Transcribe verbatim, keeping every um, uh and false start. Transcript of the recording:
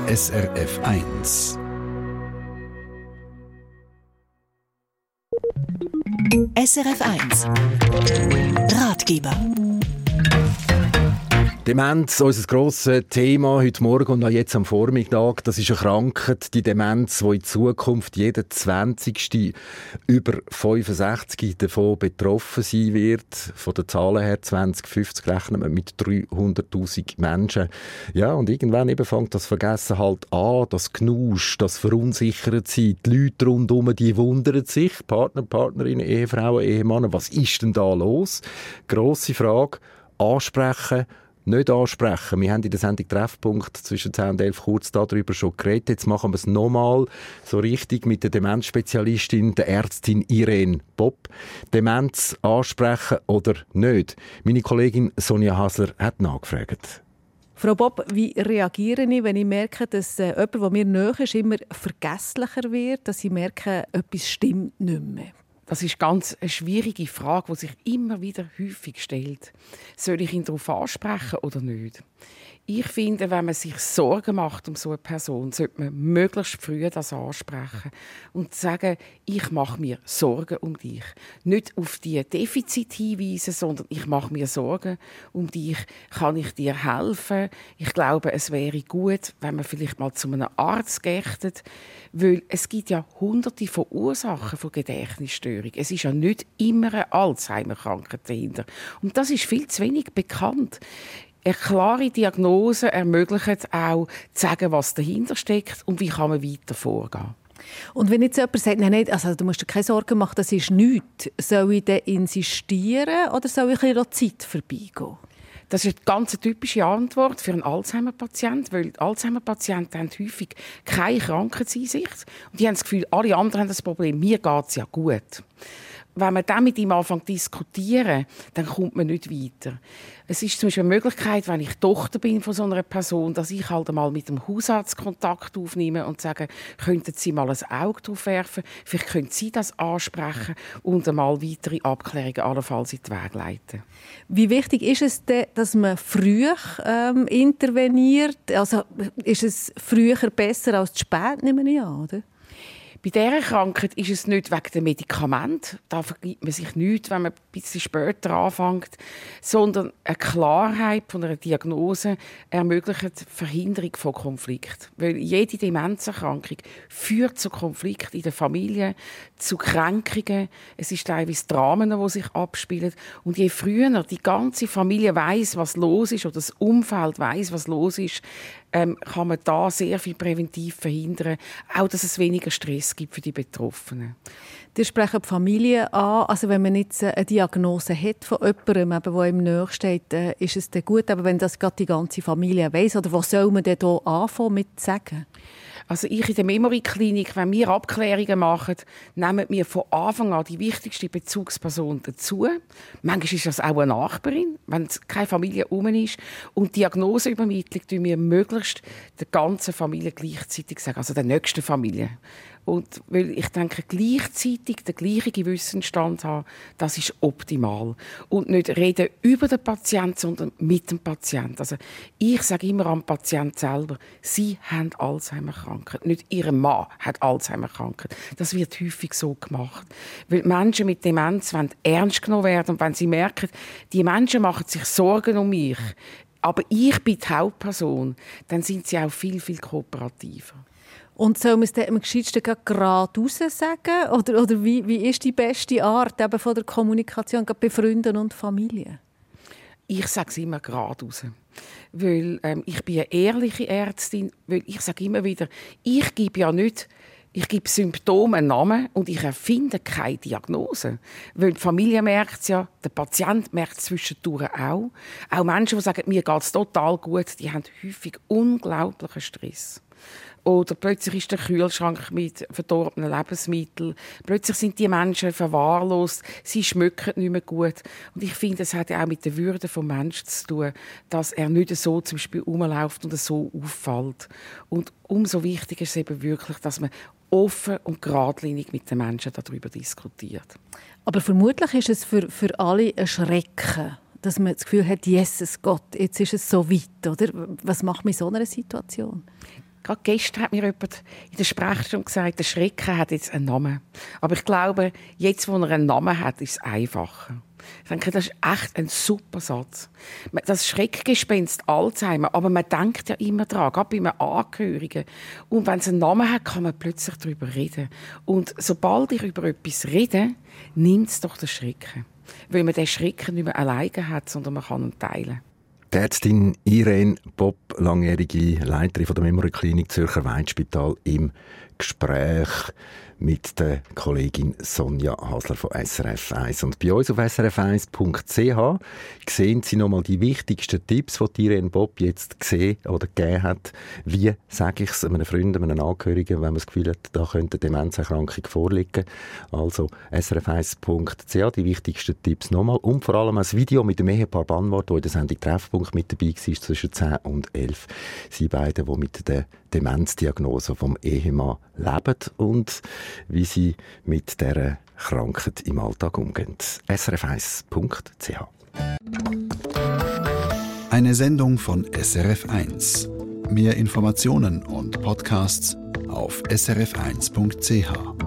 S R F eins. S R F eins Ratgeber. Demenz, unser grosses Thema heute Morgen und auch jetzt am Vormittag, das ist eine Krankheit, die Demenz, die in Zukunft jeder zwanzigste über fünfundsechzig davon betroffen sein wird. Von den Zahlen her zwanzig fünfzig rechnen wir mit dreihunderttausend Menschen. Ja, und irgendwann eben fängt das Vergessen halt an, das Knusch, das verunsichert sein. Die Leute rundherum, die wundern sich, Partner, Partnerinnen, Ehefrauen, Ehemänner, was ist denn da los? Grosse Frage, ansprechen, nicht ansprechen. Wir haben in der Sendung Treffpunkt zwischen zehn und elf kurz darüber schon geredet. Jetzt machen wir es nochmal so richtig mit der Demenzspezialistin, der Ärztin Irene Bopp. Demenz ansprechen oder nicht? Meine Kollegin Sonja Hasler hat nachgefragt. Frau Bopp, wie reagiere ich, wenn ich merke, dass äh, jemand, der mir nahe ist, immer vergesslicher wird, dass ich merke, etwas stimmt nicht mehr? Das ist ganz eine schwierige Frage, die sich immer wieder häufig stellt. Soll ich ihn darauf ansprechen oder nicht? Ich finde, wenn man sich Sorgen macht um so eine Person, sollte man möglichst früh das ansprechen und sagen, ich mache mir Sorgen um dich. Nicht auf die Defizite hinweisen, sondern ich mache mir Sorgen um dich. Kann ich dir helfen? Ich glaube, es wäre gut, wenn man vielleicht mal zu einem Arzt geht, weil es gibt ja hunderte von Ursachen von Gedächtnisstörungen. Es ist ja nicht immer eine Alzheimer-Krankheit dahinter. Und das ist viel zu wenig bekannt. Eine klare Diagnose ermöglicht auch, zu sagen, was dahinter steckt und wie kann man weiter vorgehen. Und wenn jetzt jemand sagt, nein, nein, also du musst dir keine Sorgen machen, das ist nichts, soll ich dann insistieren oder soll ich ein bisschen Zeit vorbeigehen? Das ist eine ganz typische Antwort für einen Alzheimer-Patienten, weil Alzheimer-Patienten haben häufig keine Krankheitseinsicht und die haben das Gefühl, alle anderen haben das Problem, mir geht es ja gut. Wenn man dann mit ihm anfängt zu diskutieren, dann kommt man nicht weiter. Es ist zum Beispiel eine Möglichkeit, wenn ich Tochter bin von so einer Person, dass ich halt einmal mit dem Hausarzt Kontakt aufnehme und sage, könnten Sie mal ein Auge drauf werfen, vielleicht können Sie das ansprechen und einmal weitere Abklärungen allenfalls in die Wege leiten. Wie wichtig ist es denn, dass man früh ähm, interveniert? Also ist es früher besser als zu spät, nehme ich an, oder? Bei dieser Krankheit ist es nicht wegen dem Medikament, da vergibt man sich nichts, wenn man ein bisschen später anfängt, sondern eine Klarheit von einer Diagnose ermöglicht die Verhinderung von Konflikt. Weil jede Demenzerkrankung führt zu Konflikten in der Familie, zu Kränkungen. Es ist teilweise Dramen, die sich abspielen. Und je früher die ganze Familie weiss, was los ist, oder das Umfeld weiss, was los ist, ähm, kann man da sehr viel präventiv verhindern, auch dass es weniger Stress gibt für die Betroffenen. Sie sprechen die Familie an. Also wenn man jetzt eine Diagnose hat von jemandem, der ihm nahe steht, ist es dann gut, aber wenn das gerade die ganze Familie weiss, oder was soll man denn hier anfangen mit sagen? Also ich in der Memory-Klinik, wenn wir Abklärungen machen, nehmen wir von Anfang an die wichtigste Bezugsperson dazu. Manchmal ist das auch eine Nachbarin, wenn keine Familie herum ist. Und die Diagnoseübermittlung tun wir möglichst der ganzen Familie gleichzeitig sagen, also der nächsten Familie. Und weil ich denke, gleichzeitig den gleichen Wissensstand haben, das ist optimal. Und nicht reden über den Patienten, sondern mit dem Patienten. Also ich sage immer am Patienten selber, sie haben Alzheimer-Krankheit. Nicht ihr Mann hat Alzheimer-Krankheit. Das wird häufig so gemacht. Weil Menschen mit Demenz wollen ernst genommen werden. Und wenn sie merken, die Menschen machen sich Sorgen um mich, aber ich bin die Hauptperson, dann sind sie auch viel, viel kooperativer. Und soll man es dann am gescheitsten geradeaus sagen? Oder, oder wie, wie ist die beste Art eben von der Kommunikation bei Freunden und Familie? Ich sage es immer geradeaus. Weil ähm, ich bin eine ehrliche Ärztin. Weil ich sage immer wieder, ich gebe ja nicht, ich gebe Symptomen einen Namen und ich erfinde keine Diagnose. Weil die Familie merkt es ja, der Patient merkt es zwischendurch auch. Auch Menschen, die sagen, mir geht es total gut, die haben häufig unglaublichen Stress. Oder plötzlich ist der Kühlschrank mit verdorbenen Lebensmitteln. Plötzlich sind die Menschen verwahrlost. Sie schmecken nicht mehr gut. Und ich finde, es hat ja auch mit der Würde des Menschen zu tun, dass er nicht so zum Beispiel rumläuft und so auffällt. Und umso wichtiger ist es eben wirklich, dass man offen und geradlinig mit den Menschen darüber diskutiert. Aber vermutlich ist es für, für alle ein Schrecken, dass man das Gefühl hat, Jesus Gott, jetzt ist es so weit, oder? Was macht man in so einer Situation? Gerade gestern hat mir jemand in der Sprechstunde gesagt, der Schrecken hat jetzt einen Namen. Aber ich glaube, jetzt, wo er einen Namen hat, ist es einfacher. Ich denke, das ist echt ein super Satz. Das Schreckgespenst Alzheimer, aber man denkt ja immer daran, gerade bei einem Angehörigen. Und wenn es einen Namen hat, kann man plötzlich darüber reden. Und sobald ich über etwas rede, nimmt es doch den Schrecken. Weil man den Schrecken nicht mehr alleine hat, sondern man kann ihn teilen. Die Ärztin Irene Bopp, langjährige Leiterin von der Memory Klinik Zürcher Weitspital, im Gespräch mit der Kollegin Sonja Hasler von S R F eins. Und bei uns auf s r f eins punkt c h sehen Sie nochmal die wichtigsten Tipps, die Irene Bopp jetzt gesehen oder gegeben hat. Wie sage ich es einem Freund, einem Angehörigen, wenn man das Gefühl hat, da könnte eine Demenzerkrankung vorliegen. Also s r f eins punkt c h, die wichtigsten Tipps nochmal. Und vor allem ein Video mit dem Ehepaar Bannwart, das in der Sendung Treffpunkt mit dabei war, zwischen zehn und elf. Sie beide, die mit der Demenzdiagnose vom Ehemann leben und wie sie mit dieser Krankheit im Alltag umgehen. s r f eins punkt c h. Eine Sendung von S R F eins. Mehr Informationen und Podcasts auf s r f eins punkt c h.